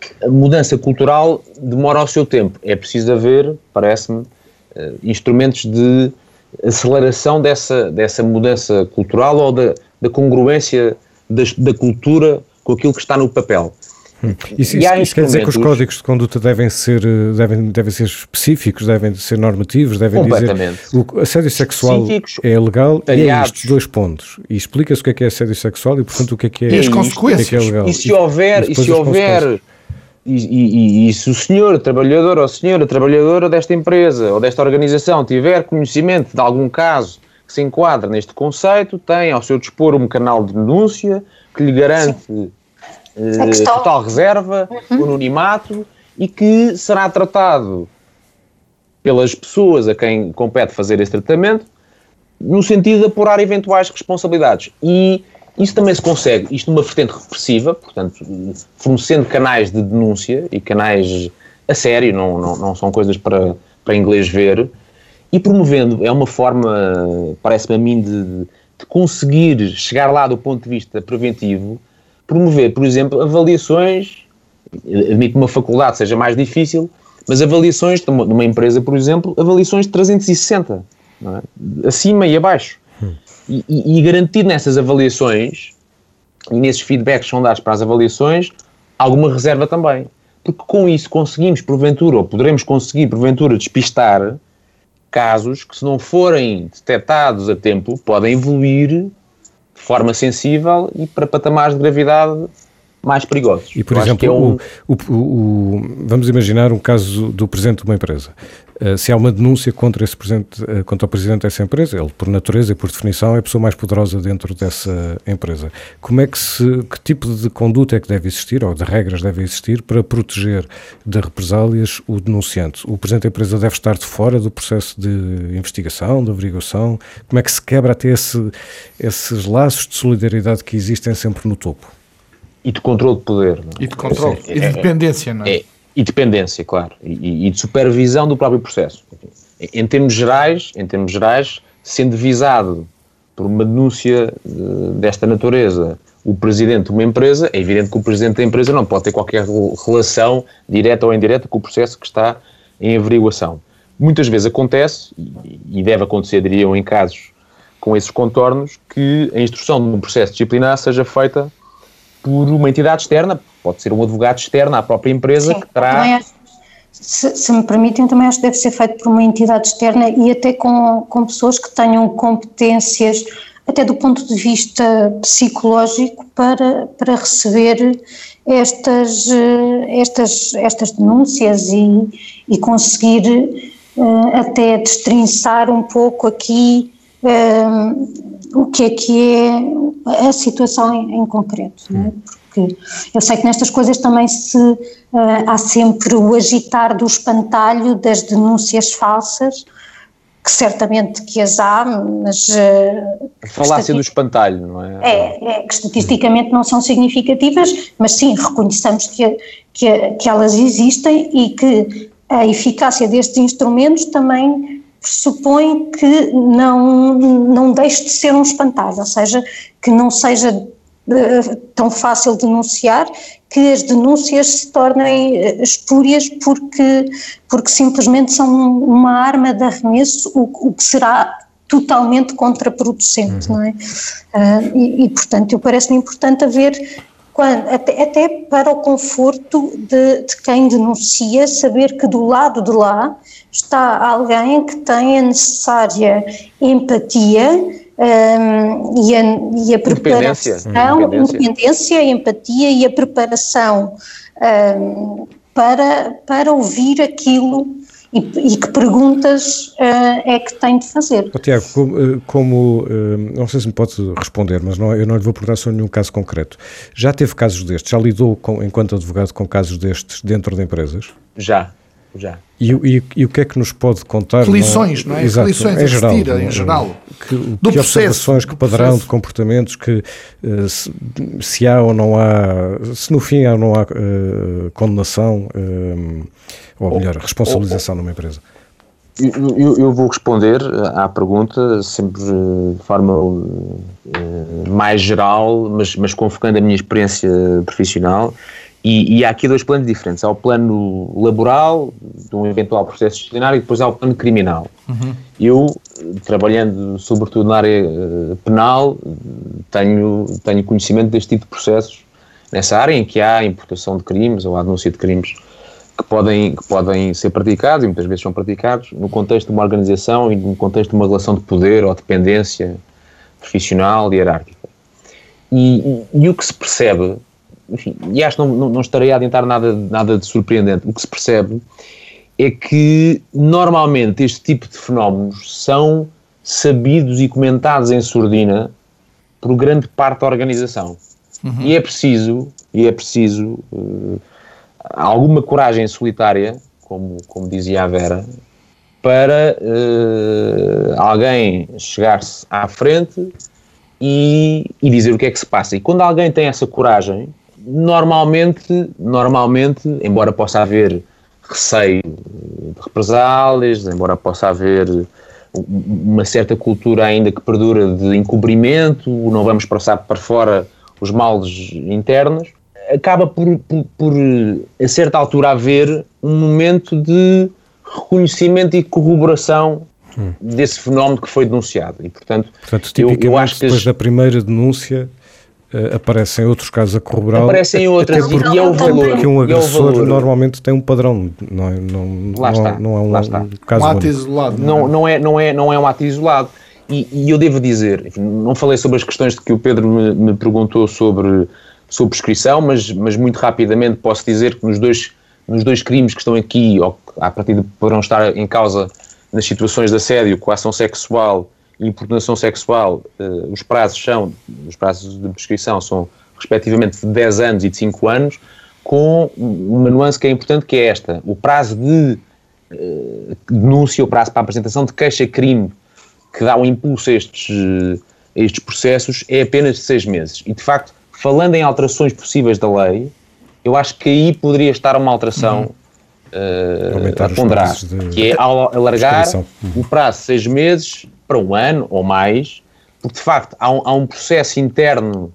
a mudança cultural demora o seu tempo. É preciso haver, parece-me, instrumentos de aceleração dessa, dessa mudança cultural ou da, da congruência das, da cultura com aquilo que está no papel. Hum. Isso, isso, isso quer dizer que os códigos de conduta devem ser, devem, devem ser específicos, devem ser normativos, devem dizer... O assédio sexual é legal e é estes dois pontos. E explica-se o que é que é assédio sexual e, portanto, o que é que é, e as consequências. O que é, que é legal. E se houver... E, e se houver E, e, e se o senhor trabalhador ou a senhora trabalhadora desta empresa ou desta organização tiver conhecimento de algum caso que se enquadra neste conceito, tem ao seu dispor um canal de denúncia que lhe garante eh, total reserva, uhum. anonimato, e que será tratado pelas pessoas a quem compete fazer esse tratamento no sentido de apurar eventuais responsabilidades. E isso também se consegue, isto numa vertente repressiva, portanto, fornecendo canais de denúncia e canais a sério, não, não, não são coisas para, para inglês ver, e promovendo, é uma forma, parece-me a mim, de, de conseguir chegar lá do ponto de vista preventivo, promover, por exemplo, avaliações, admito que uma faculdade seja mais difícil, mas avaliações de uma, de uma empresa, por exemplo, avaliações de trezentos e sessenta, não é? Acima e abaixo. E, e, e garantir nessas avaliações e nesses feedbacks que são dados para as avaliações alguma reserva também, porque com isso conseguimos porventura, ou poderemos conseguir porventura despistar casos que, se não forem detectados a tempo, podem evoluir de forma sensível e para patamares de gravidade mais perigosos. E, por Eu exemplo, é um... o, o, o, vamos imaginar um caso do presidente de uma empresa. Uh, se há uma denúncia contra, esse presidente, uh, contra o presidente dessa empresa, ele, por natureza e por definição, é a pessoa mais poderosa dentro dessa empresa. Como é que se, que tipo de conduta é que deve existir, ou de regras deve existir, para proteger de represálias o denunciante? O presidente da empresa deve estar de fora do processo de investigação, de averiguação? Como é que se quebra até esse, esses laços de solidariedade que existem sempre no topo? E de controle de poder. Não é? E de controle. É, e de dependência, não é? é e dependência, claro. E, e de supervisão do próprio processo. Em termos gerais, em termos gerais, sendo visado por uma denúncia de, desta natureza o presidente de uma empresa, é evidente que o presidente da empresa não pode ter qualquer relação direta ou indireta com o processo que está em averiguação. Muitas vezes acontece, e deve acontecer, diriam, em casos com esses contornos, que a instrução de um processo disciplinar seja feita por uma entidade externa, pode ser um advogado externo à própria empresa. Sim, que terá... acho, se, se me permitem, também acho que deve ser feito por uma entidade externa e até com, com pessoas que tenham competências, até do ponto de vista psicológico, para, para receber estas, estas, estas denúncias e, e conseguir uh, até destrinçar um pouco aqui uh, o que é que é a situação em, em concreto, não é? Porque eu sei que nestas coisas também se, uh, há sempre o agitar do espantalho das denúncias falsas, que certamente que as há, mas... Uh, a falácia do espantalho, não é? É, é, que estatisticamente não são significativas, mas sim, reconheçamos que, que, que elas existem e que a eficácia destes instrumentos também pressupõe que não, não deixe de ser um espantalho, ou seja, que não seja uh, tão fácil denunciar, que as denúncias se tornem uh, espúrias porque, porque simplesmente são uma arma de arremesso, o, o que será totalmente contraproducente, uhum. não é? Uh, e, e, portanto, eu parece-me importante haver, quando, até, até para o conforto de, de quem denuncia, saber que do lado de lá está alguém que tem a necessária empatia um, e, a, e a preparação, independência. independência, a empatia e a preparação um, para, para ouvir aquilo e, e que perguntas uh, é que tem de fazer. Oh, Tiago, como, como não sei se me pode responder, mas não, eu não lhe vou perguntar sobre nenhum caso concreto. Já teve casos destes? Já lidou com, enquanto advogado com casos destes dentro de empresas? Já. Já. E, e, e o que é que nos pode contar? Que lições, não é? Exato, que lições em geral, tira, em geral. Que, do que processo, observações, que padrão processo. De comportamentos, que uh, se, se há ou não há, se no fim há ou não há uh, condenação, uh, ou melhor, responsabilização oh, oh, numa empresa. Eu, eu, eu vou responder à pergunta sempre de forma uh, mais geral, mas, mas convocando a minha experiência profissional. E, e há aqui dois planos diferentes. Há o plano laboral, de um eventual processo disciplinar, e depois há o plano criminal. Uhum. Eu, trabalhando sobretudo na área uh, penal, tenho, tenho conhecimento deste tipo de processos nessa área em que há a imputação de crimes ou a denúncia de crimes que podem, que podem ser praticados, e muitas vezes são praticados, no contexto de uma organização e no contexto de uma relação de poder ou dependência profissional e hierárquica. E, e, e o que se percebe, enfim, e acho que não, não, não estarei a adiantar nada, nada de surpreendente, o que se percebe é que normalmente este tipo de fenómenos são sabidos e comentados em surdina por grande parte da organização. Uhum. E é preciso, e é preciso uh, alguma coragem solitária, como, como dizia a Vera, para uh, alguém chegar-se à frente e, e dizer o que é que se passa. E quando alguém tem essa coragem, normalmente, normalmente, embora possa haver receio de represálias, embora possa haver uma certa cultura ainda que perdura de encobrimento, não vamos passar para fora os males internos, acaba por, por, por a certa altura haver um momento de reconhecimento e corroboração hum. desse fenómeno que foi denunciado. E, portanto, portanto tipicamente, eu, eu acho que depois as... da primeira denúncia uh, aparecem outros casos a corroborar. Aparecem outras, porque, e é o valor. Porque um agressor normalmente tem um padrão, não é, não, lá está, não, não é um, lá está. um caso um ato isolado. Não, não, é, não, é, não é um ato isolado. E, e eu devo dizer, enfim, não falei sobre as questões de que o Pedro me, me perguntou sobre, sobre prescrição, mas, mas muito rapidamente posso dizer que nos dois, nos dois crimes que estão aqui, ou que à partida poderão estar em causa nas situações de assédio, coação sexual e importunação sexual, eh, os prazos são, os prazos de prescrição são respectivamente de dez anos e de cinco anos, com uma nuance que é importante, que é esta: o prazo de eh, denúncia, o prazo para a apresentação de queixa-crime que dá um impulso a estes, a estes processos é apenas de seis meses. E, de facto, falando em alterações possíveis da lei, eu acho que aí poderia estar uma alteração uhum. uh, a ponderar, de... que é alargar uhum. o prazo de seis meses para um ano ou mais, porque, de facto, há um, há um processo interno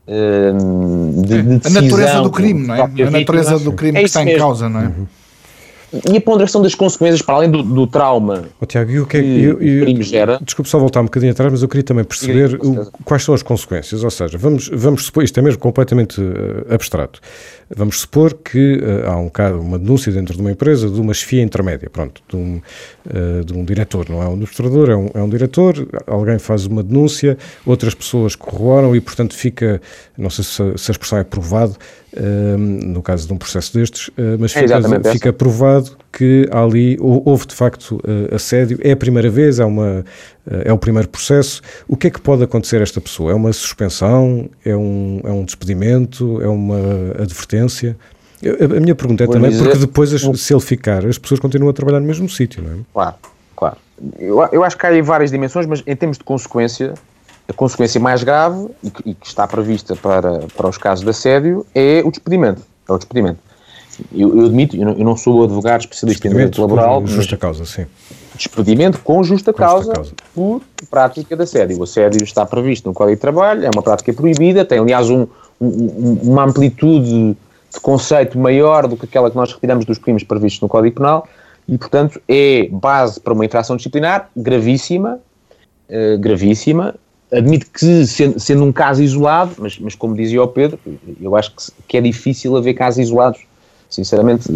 uh, de, de decisão... A natureza do crime, não é? A natureza vítima, do crime é que está mesmo. Em causa, não é? Uhum. E a ponderação das consequências, para além do, do trauma oh, Tiago, e o que, é, que eu, eu, o crime gera... Desculpe só voltar um bocadinho atrás, mas eu queria também perceber o, quais são as consequências. Ou seja, vamos, vamos supor, isto é mesmo completamente uh, abstrato, vamos supor que uh, há um caso, uma denúncia dentro de uma empresa de uma chefia intermédia, pronto, de um, uh, de um diretor, não é um administrador, é um, é um diretor, alguém faz uma denúncia, outras pessoas corroboram e, portanto, fica, não sei se, se a expressão é provado, uh, no caso de um processo destes, uh, mas é fica, fica provado que ali houve de facto uh, assédio, é a primeira vez, é, uma, uh, é o primeiro processo. O que é que pode acontecer a esta pessoa? É uma suspensão? É um, é um despedimento? É uma advertência? Eu, a minha pergunta é Vou também, dizer, porque depois, as, se ele ficar, as pessoas continuam a trabalhar no mesmo sítio, não é? Claro, claro. Eu, eu acho que há aí várias dimensões, mas em termos de consequência, a consequência mais grave, e que, e que está prevista para, para os casos de assédio, é o despedimento. É o despedimento. Eu, eu admito, eu não, eu não sou advogado especialista em direito laboral, com justa causa, sim. Despedimento com justa, com justa causa, causa por prática de assédio. O assédio está previsto no Código de Trabalho, é uma prática proibida, tem aliás um, um, uma amplitude de conceito maior do que aquela que nós retiramos dos crimes previstos no Código Penal e, portanto, é base para uma infração disciplinar gravíssima, uh, gravíssima. Admito que, sendo, sendo um caso isolado, mas, mas como dizia o Pedro, eu acho que, que é difícil haver casos isolados, sinceramente,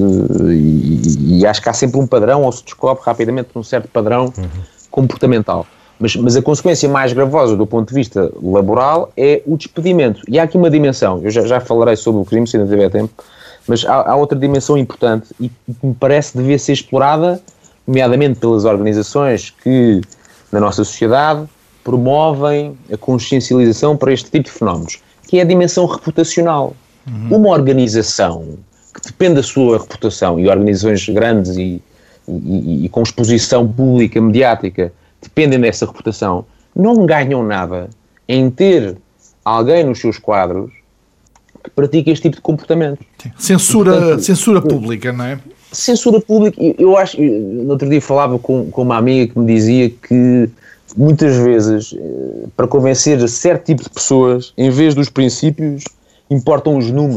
e, e acho que há sempre um padrão, ou se descobre rapidamente um certo padrão uhum. comportamental. Mas, mas a consequência mais gravosa do ponto de vista laboral é o despedimento. E há aqui uma dimensão, eu já, já falarei sobre o crime, se ainda tiver tempo, mas há, há outra dimensão importante e que me parece dever ser explorada, nomeadamente pelas organizações que, na nossa sociedade, promovem a consciencialização para este tipo de fenómenos, que é a dimensão reputacional. Uhum. Uma organização que depende da sua reputação, e organizações grandes e, e, e com exposição pública, mediática, dependem dessa reputação, não ganham nada em ter alguém nos seus quadros que pratica este tipo de comportamento. Censura, Portanto, censura pública, não é? Censura pública, eu acho, no outro dia falava com, com uma amiga que me dizia que muitas vezes, para convencer certo tipo de pessoas, em vez dos princípios, importam os números.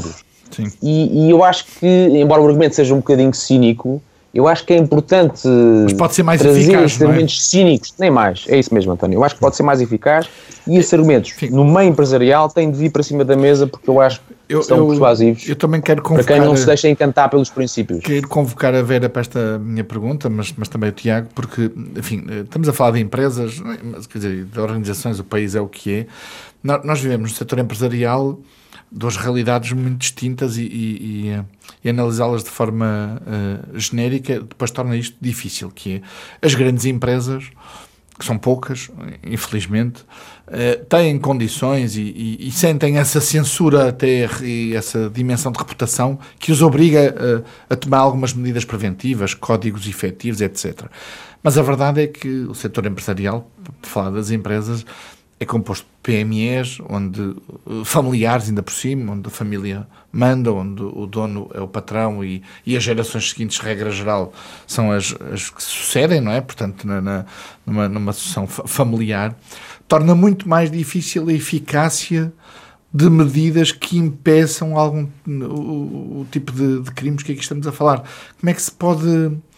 Sim. E, e eu acho que, embora o argumento seja um bocadinho cínico, eu acho que é importante Mas pode ser mais trazer eficaz, estes argumentos é? cínicos, nem mais, é isso mesmo, António, eu acho que pode ser mais eficaz e esses argumentos Sim. no meio empresarial têm de vir para cima da mesa porque eu acho que eu, são eu, persuasivos eu também quero convocar, para quem não se deixa encantar pelos princípios. Quero convocar a Vera para esta minha pergunta, mas, mas também o Tiago, porque, enfim, estamos a falar de empresas, mas, quer dizer, de organizações, o país é o que é. Nós vivemos no setor empresarial duas realidades muito distintas e, e, e, e analisá-las de forma uh, genérica depois torna isto difícil, que é as grandes empresas, que são poucas, infelizmente, uh, têm condições e, e, e sentem essa censura até e essa dimensão de reputação que os obriga uh, a tomar algumas medidas preventivas, códigos efetivos, etcétera. Mas a verdade é que o setor empresarial, para falar das empresas, é composto de P M Es, onde familiares ainda por cima, onde a família manda, onde o dono é o patrão e, e as gerações seguintes, regra geral, são as, as que sucedem, não é? Portanto, na, na, numa, numa sucessão familiar, torna muito mais difícil a eficácia de medidas que impeçam algum o, o tipo de, de crimes que aqui estamos a falar. Como é que se pode...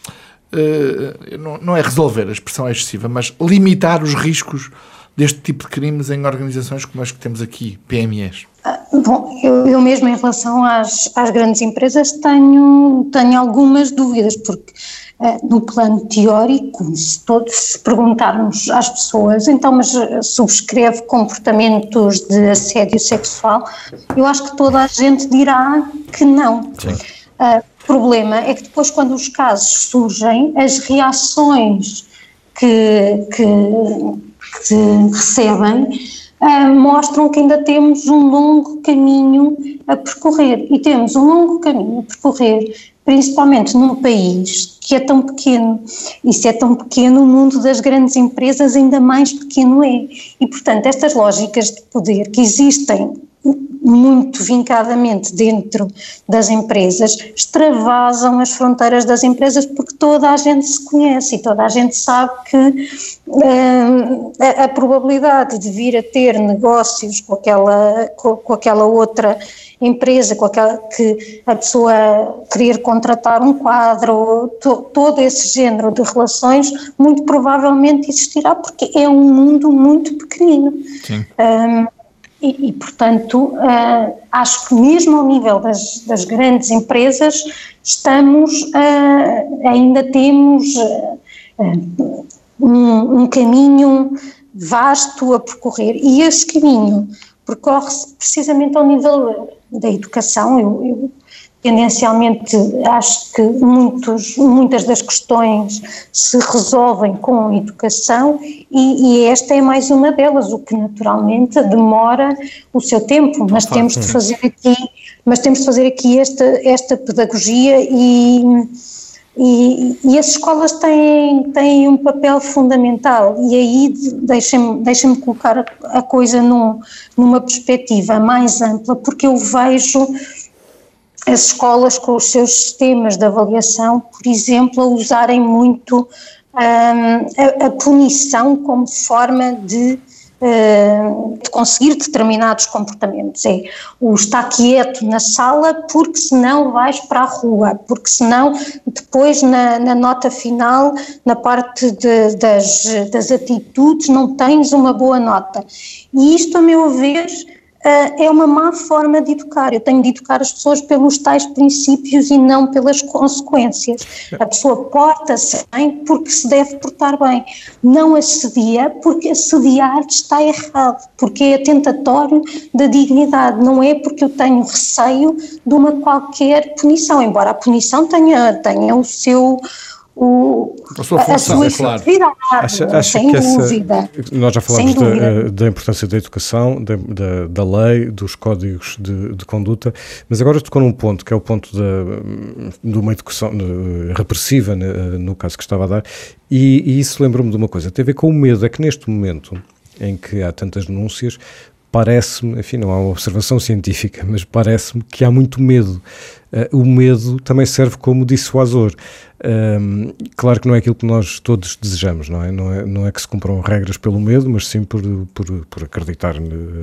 Uh, não, não é resolver, a expressão é excessiva, mas limitar os riscos deste tipo de crimes em organizações como as que temos aqui, P M Es? Bom, eu, eu mesmo em relação às, às grandes empresas tenho, tenho algumas dúvidas, porque uh, no plano teórico, se todos perguntarmos às pessoas, então, mas subscreve comportamentos de assédio sexual, eu acho que toda a gente dirá que não. Sim. Uh, o problema é que depois, quando os casos surgem, as reações que... que que recebem, uh, mostram que ainda temos um longo caminho a percorrer, e temos um longo caminho a percorrer, principalmente num país que é tão pequeno, e se é tão pequeno, o mundo das grandes empresas ainda mais pequeno é, e portanto estas lógicas de poder que existem muito vincadamente dentro das empresas, extravasam as fronteiras das empresas porque toda a gente se conhece e toda a gente sabe que uh, a, a probabilidade de vir a ter negócios com aquela, com, com aquela outra empresa, com aquela que a pessoa querer contratar um quadro, to, todo esse género de relações, muito provavelmente existirá porque é um mundo muito pequenino. Sim. Um, E, e, portanto, uh, acho que mesmo ao nível das, das grandes empresas estamos, uh, ainda temos uh, uh, um, um caminho vasto a percorrer, e esse caminho percorre-se precisamente ao nível da educação. Eu, eu tendencialmente acho que muitos, muitas das questões se resolvem com a educação e, e esta é mais uma delas, o que naturalmente demora o seu tempo, mas temos de fazer aqui, mas temos de fazer aqui esta, esta pedagogia e, e, e as escolas têm, têm um papel fundamental, e aí deixem-me, deixem-me colocar a, a coisa num, numa perspectiva mais ampla, porque eu vejo as escolas com os seus sistemas de avaliação, por exemplo, a usarem muito um, a, a punição como forma de, uh, de conseguir determinados comportamentos. É o estar quieto na sala porque senão vais para a rua, porque senão depois na, na nota final, na parte de, das, das atitudes, não tens uma boa nota. E isto, a meu ver, Uh, é uma má forma de educar. Eu tenho de educar as pessoas pelos tais princípios e não pelas consequências. A pessoa porta-se bem porque se deve portar bem. Não assedia porque assediar está errado, porque é atentatório da dignidade, não é porque eu tenho receio de uma qualquer punição, embora a punição tenha, tenha o seu... O, a sua função, a é claro. Acha, acha sem que essa, dúvida. Nós já falámos da, da importância da educação, da, da, da lei, dos códigos de, de conduta, mas agora tocou num ponto, que é o ponto da, de uma educação de, repressiva, no, no caso que estava a dar, e, e isso lembrou-me de uma coisa, tem a ver com o medo, é que neste momento em que há tantas denúncias, parece-me, enfim, não há uma observação científica, mas parece-me que há muito medo. Uh, o medo também serve como dissuasor. Um, claro que não é aquilo que nós todos desejamos, não é? Não é, não é que se cumpram regras pelo medo, mas sim por, por, por acreditar uh,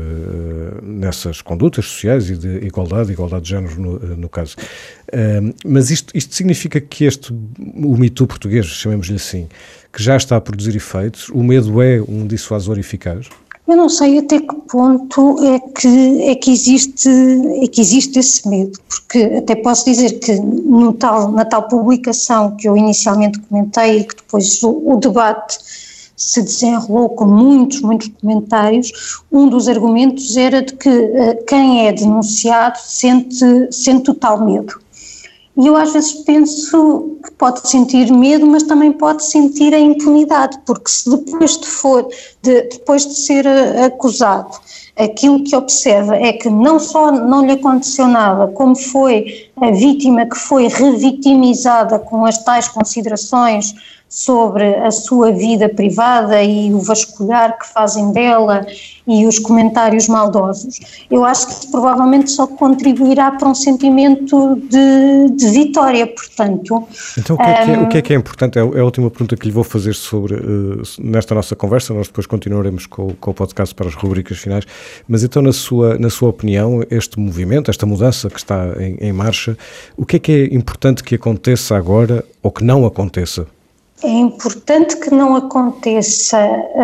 nessas condutas sociais e de igualdade, igualdade de género no, no caso. Um, mas isto, isto significa que este, o Me Too português, chamemos-lhe assim, que já está a produzir efeitos, o medo é um dissuasor eficaz? Eu não sei até que ponto é que, é que, existe, é que existe esse medo, porque até posso dizer que no tal, na tal publicação que eu inicialmente comentei e que depois o, o debate se desenrolou com muitos, muitos comentários, um dos argumentos era de que uh, quem é denunciado sente, sente o tal medo. E eu às vezes penso que pode sentir medo, mas também pode sentir a impunidade, porque se depois de, for, de, depois de ser acusado, aquilo que observa é que não só não lhe aconteceu nada, como foi a vítima que foi revitimizada com as tais considerações sobre a sua vida privada e o vasculhar que fazem dela e os comentários maldosos, eu acho que provavelmente só contribuirá para um sentimento de, de vitória, portanto... Então o que é que é, o que é, que é importante? É a última pergunta que lhe vou fazer sobre, uh, nesta nossa conversa, nós depois continuaremos com, com o podcast para as rubricas finais, mas então na sua, na sua opinião, este movimento, esta mudança que está em, em marcha, o que é que é importante que aconteça agora ou que não aconteça? É importante que não aconteça,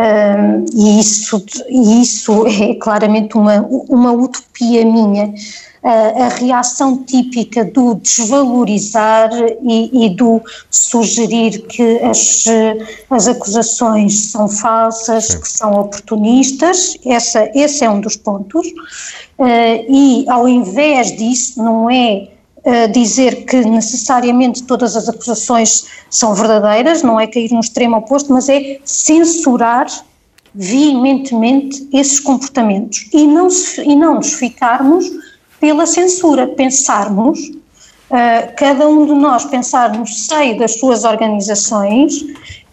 um, e, isso, e isso é claramente uma, uma utopia minha, uh, a reação típica do desvalorizar e, e do sugerir que as, as acusações são falsas, Sim. que são oportunistas, essa, esse é um dos pontos, uh, e ao invés disso não é Uh, dizer que necessariamente todas as acusações são verdadeiras, não é cair no extremo oposto, mas é censurar veementemente esses comportamentos e não, se, e não nos ficarmos pela censura, pensarmos, uh, cada um de nós pensar no seio das suas organizações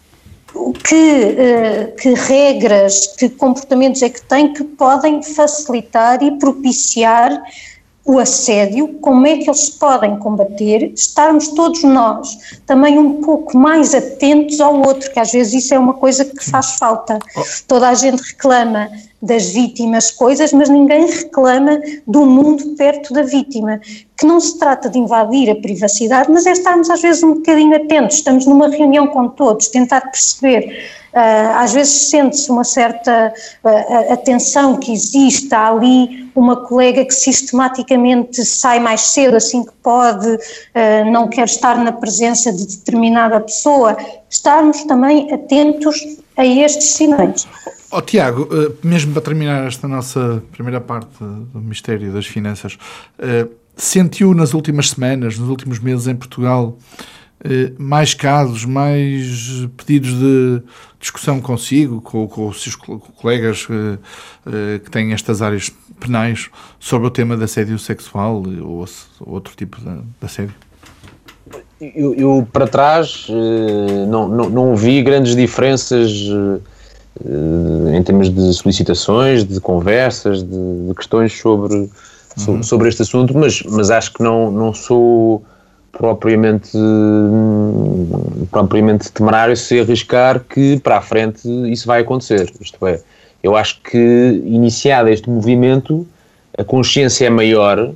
que, uh, que regras, que comportamentos é que têm que podem facilitar e propiciar o assédio, como é que eles se podem combater, estarmos todos nós também um pouco mais atentos ao outro, que às vezes isso é uma coisa que faz falta. Toda a gente reclama das vítimas coisas, mas ninguém reclama do mundo perto da vítima, que não se trata de invadir a privacidade, mas é estarmos às vezes um bocadinho atentos, estamos numa reunião com todos, tentar perceber. Uh, às vezes sente-se uma certa uh, atenção que existe, há ali uma colega que sistematicamente sai mais cedo assim que pode, uh, não quer estar na presença de determinada pessoa, estarmos também atentos a estes sinais. Oh, Tiago, uh, mesmo para terminar esta nossa primeira parte do mistério das finanças, uh, sentiu nas últimas semanas, nos últimos meses em Portugal, Uh, mais casos, mais pedidos de discussão consigo, com, com os seus colegas uh, uh, que têm estas áreas penais, sobre o tema de assédio sexual ou, ou outro tipo de, de assédio? Eu, eu para trás uh, não, não, não vi grandes diferenças uh, uh, em termos de solicitações, de conversas, de, de questões sobre, uhum. sobre, sobre este assunto, mas, mas acho que não, não sou propriamente, propriamente temerário se arriscar que para a frente isso vai acontecer. Isto é, eu acho que iniciado este movimento, a consciência é maior,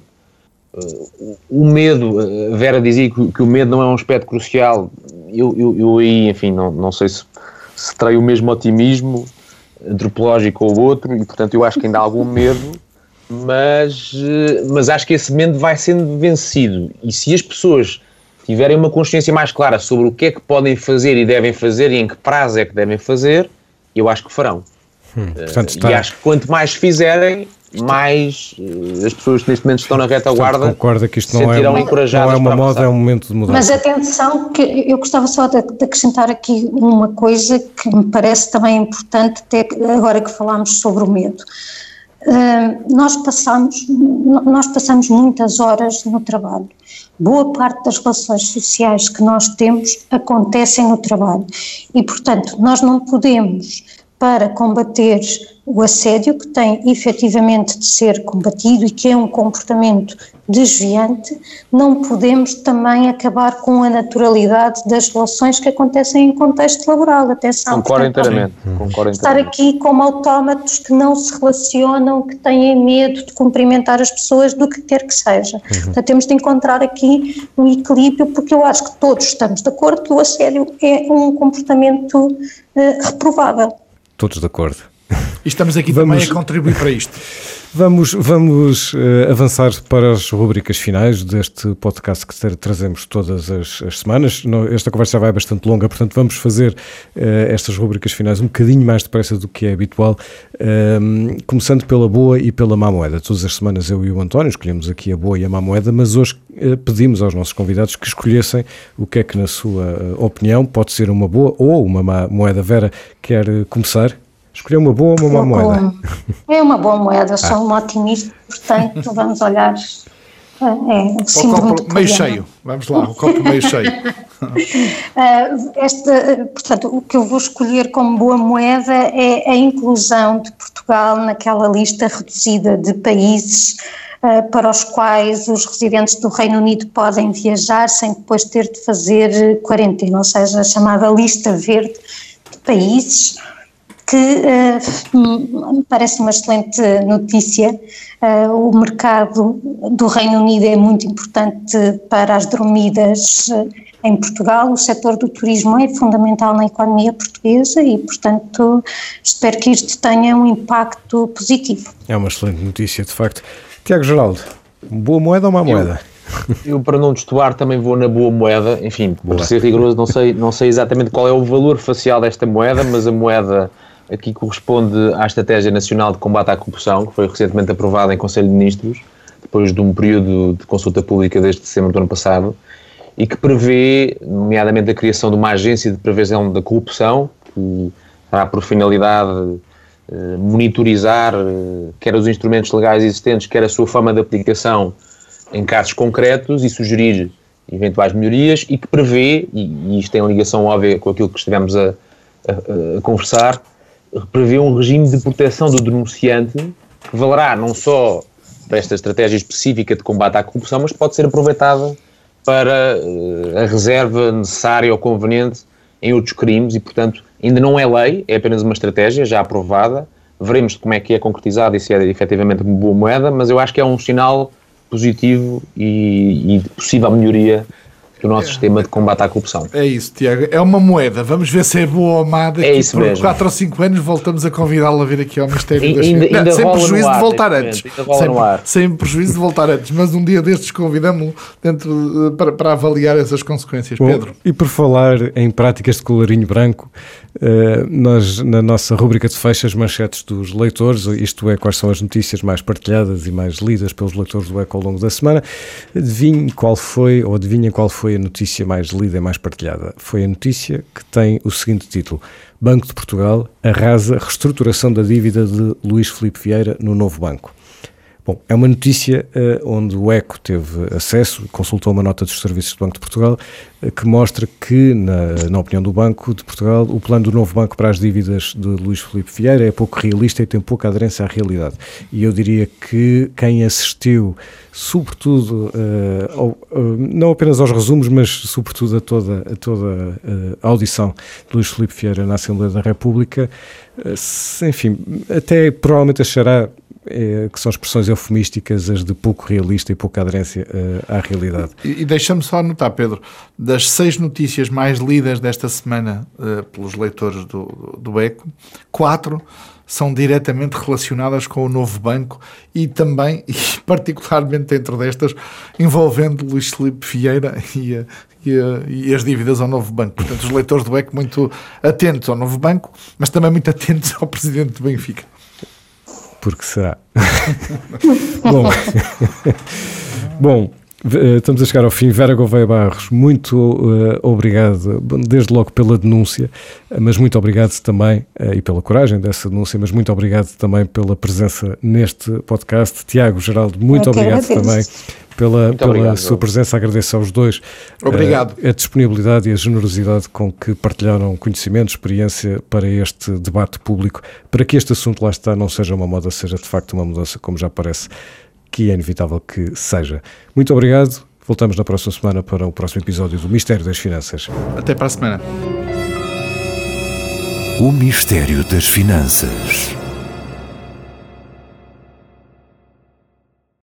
o medo, a Vera dizia que, que o medo não é um aspecto crucial, eu, eu, eu aí, enfim, não, não sei se, se terei o mesmo otimismo antropológico ou outro, e portanto eu acho que ainda há algum medo, Mas, mas acho que esse medo vai sendo vencido, e se as pessoas tiverem uma consciência mais clara sobre o que é que podem fazer e devem fazer e em que prazo é que devem fazer, eu acho que farão. Hum, portanto, está... E acho que quanto mais fizerem, mais uh, as pessoas que neste momento estão na retaguarda concorda que isto não é uma, não é uma moda, é um momento de mudança. Mas atenção, que eu gostava só de, de acrescentar aqui uma coisa que me parece também importante, até agora que falámos sobre o medo. Uh, nós, passamos, nós passamos muitas horas no trabalho. Boa parte das relações sociais que nós temos acontecem no trabalho e, portanto, nós não podemos para combater o assédio, que tem efetivamente de ser combatido e que é um comportamento desviante, não podemos também acabar com a naturalidade das relações que acontecem em contexto laboral. Atenção, concordo inteiramente. Concordo estar aqui como autómatos que não se relacionam, que têm medo de cumprimentar as pessoas, do que quer que seja. Uhum. Portanto, temos de encontrar aqui um equilíbrio, porque eu acho que todos estamos de acordo que o assédio é um comportamento uh, reprovável. Todos de acordo. E estamos aqui vamos, também a contribuir para isto. Vamos, vamos uh, avançar para as rubricas finais deste podcast que tra- trazemos todas as, as semanas. Esta conversa já vai bastante longa, portanto vamos fazer uh, estas rubricas finais um bocadinho mais depressa do que é habitual, uh, começando pela boa e pela má moeda. Todas as semanas eu e o António escolhemos aqui a boa e a má moeda, mas hoje uh, pedimos aos nossos convidados que escolhessem o que é que, na sua uh, opinião, pode ser uma boa ou uma má moeda. Vera, quer uh, começar? Escolher uma boa ou uma má moeda? É uma boa moeda, sou ah. um otimista, portanto vamos olhar. É, o copo meio cheio, vamos lá, o copo meio cheio. Esta, portanto, o que eu vou escolher como boa moeda é a inclusão de Portugal naquela lista reduzida de países uh, para os quais os residentes do Reino Unido podem viajar sem depois ter de fazer quarentena, ou seja, a chamada lista verde de países, que uh, me parece uma excelente notícia. Uh, o mercado do Reino Unido é muito importante para as dormidas uh, em Portugal. O setor do turismo é fundamental na economia portuguesa e, portanto, espero que isto tenha um impacto positivo. É uma excelente notícia, de facto. Tiago Geraldo, boa moeda ou má moeda? Eu, eu, para não destoar, também vou na boa moeda. Enfim, boa. Para ser rigoroso, não sei, não sei exatamente qual é o valor facial desta moeda, mas a moeda aqui corresponde à Estratégia Nacional de Combate à Corrupção, que foi recentemente aprovada em Conselho de Ministros, depois de um período de consulta pública desde dezembro do ano passado, e que prevê, nomeadamente, a criação de uma agência de prevenção da corrupção, que terá por finalidade eh, monitorizar eh, quer os instrumentos legais existentes, quer a sua forma de aplicação em casos concretos e sugerir eventuais melhorias, e que prevê, e, e isto tem ligação óbvia com aquilo que estivemos a, a, a conversar, prevê um regime de proteção do denunciante que valerá não só para esta estratégia específica de combate à corrupção, mas pode ser aproveitada para uh, a reserva necessária ou conveniente em outros crimes e, portanto, ainda não é lei, é apenas uma estratégia já aprovada. Veremos como é que é concretizada e se é efetivamente uma boa moeda, mas eu acho que é um sinal positivo e, e de possível melhoria do nosso é. sistema de combate à corrupção. É isso, Tiago. É uma moeda. Vamos ver se é boa ou má. Daqui é isso por mesmo. quatro ou cinco anos voltamos a convidá-lo a vir aqui ao Mistério e, das ainda, Finanças. ainda Sem prejuízo ar, de voltar antes. Sem, sem prejuízo de voltar antes. Mas um dia destes convidamos-lo dentro, para, para avaliar essas consequências. Bom, Pedro. E por falar em práticas de colarinho branco, Uh, nós, na nossa rubrica de fecho, as manchetes dos leitores, isto é, quais são as notícias mais partilhadas e mais lidas pelos leitores do Eco ao longo da semana. Adivinhe qual foi, ou adivinhem qual foi a notícia mais lida e mais partilhada. Foi a notícia que tem o seguinte título: Banco de Portugal arrasa reestruturação da dívida de Luís Filipe Vieira no novo banco. Bom, é uma notícia uh, onde o Eco teve acesso, consultou uma nota dos serviços do Banco de Portugal, uh, que mostra que, na, na opinião do Banco de Portugal, o plano do novo banco para as dívidas de Luís Filipe Vieira é pouco realista e tem pouca aderência à realidade. E eu diria que quem assistiu, sobretudo, uh, ao, uh, não apenas aos resumos, mas sobretudo a toda, a toda uh, a audição de Luís Filipe Vieira na Assembleia da República, uh, se, enfim, até provavelmente achará É, que são expressões eufemísticas, as de pouco realista e pouca aderência uh, à realidade. E, e deixa-me só anotar, Pedro, das seis notícias mais lidas desta semana uh, pelos leitores do, do Eco, quatro são diretamente relacionadas com o novo banco e também, e particularmente dentro destas, envolvendo Luís Filipe Vieira e, a, e, a, e as dívidas ao novo banco. Portanto, os leitores do Eco muito atentos ao novo banco, mas também muito atentos ao presidente do Benfica. Porque será? Bom, bom, estamos a chegar ao fim. Vera Gouveia Barros, muito uh, obrigado, desde logo pela denúncia, mas muito obrigado também, uh, e pela coragem dessa denúncia, mas muito obrigado também pela presença neste podcast. Tiago Geraldo, muito obrigado também pela, pela obrigado, sua presença. Agradeço aos dois obrigado. A, a disponibilidade e a generosidade com que partilharam conhecimento, experiência para este debate público, para que este assunto, lá está, não seja uma moda, seja de facto uma mudança, como já parece que é inevitável que seja. Muito obrigado. Voltamos na próxima semana para o próximo episódio do Mistério das Finanças. Até para a semana. O Mistério das Finanças.